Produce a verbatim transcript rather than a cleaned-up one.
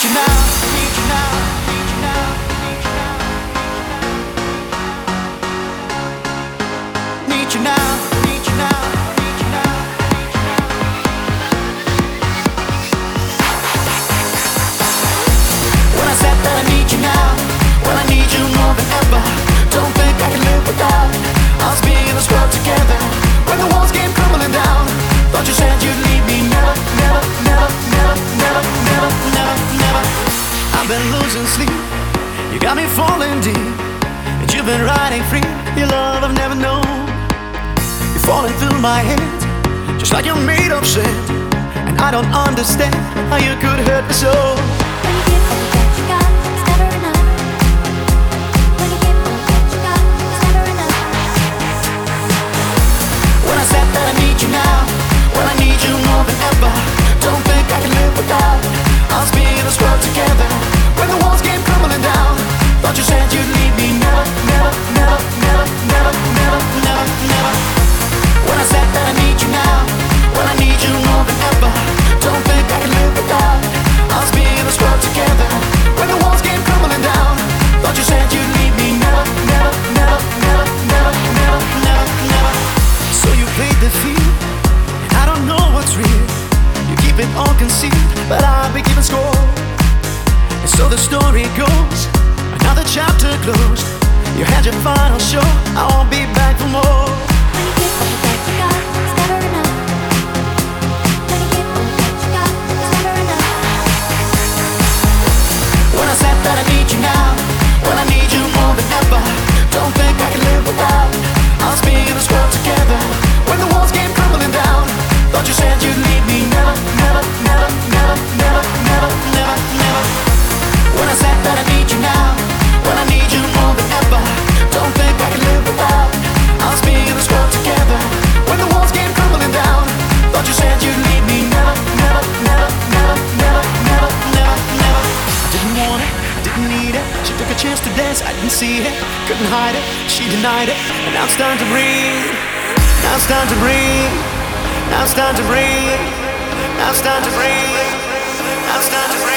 need you now, need you now, need you now, need you now, need you now, need you now, need you now. When I said that I need you now, well I need you more than ever. Don't think I can live without us being in this world together. When the walls came crumbling down, thought you said you'd leave me. Never, never, never, never, never, never, never, never. I've been losing sleep, you got me falling deep, and you've been riding free. Your love I've never known. You're falling through my head, just like you're made of shit. And I don't understand how you could hurt me so. When you give all that you got, it's never enough. When you give all that you got, it's never enough. When I said that I need you now, well I need you more than ever. Don't think I can live without us being in this world together. When the walls came crumbling down, thought you said you'd leave me. Never, never, never, never, never, never, never, never. When I said that I need you now, well I need you more than ever. Don't think I can live without us being in this world together. When the walls came crumbling down, thought you said you'd leave me. Never, never, never, never, never, never, never, never. So you played the field, I don't know what's real. You keep it all concealed, but I'll be keeping score. And so the story goes, another chapter closed. You had your final show, I won't be back for more. When you give all that you got, it's never enough. When you give all that you got, it's never enough. When I said that I need you now, well I need you more than ever. Don't think I can live without us being in this world together. When the walls came crumbling down, thought you said you'd leave me. Never, never, never, never, never, never, never, never. When I said that I need you now, well I need you more than ever. Don't think I can live without us being in this world together. When the walls came crumbling down, thought you said you'd leave me. Never, never, never, never, never, never, never, never. I didn't want it, I didn't need it. She took a chance to dance, I didn't see it, couldn't hide it, she denied it. And now it's time to breathe, now it's time to breathe, now it's time to breathe, now it's time to breathe, now it's time to breathe.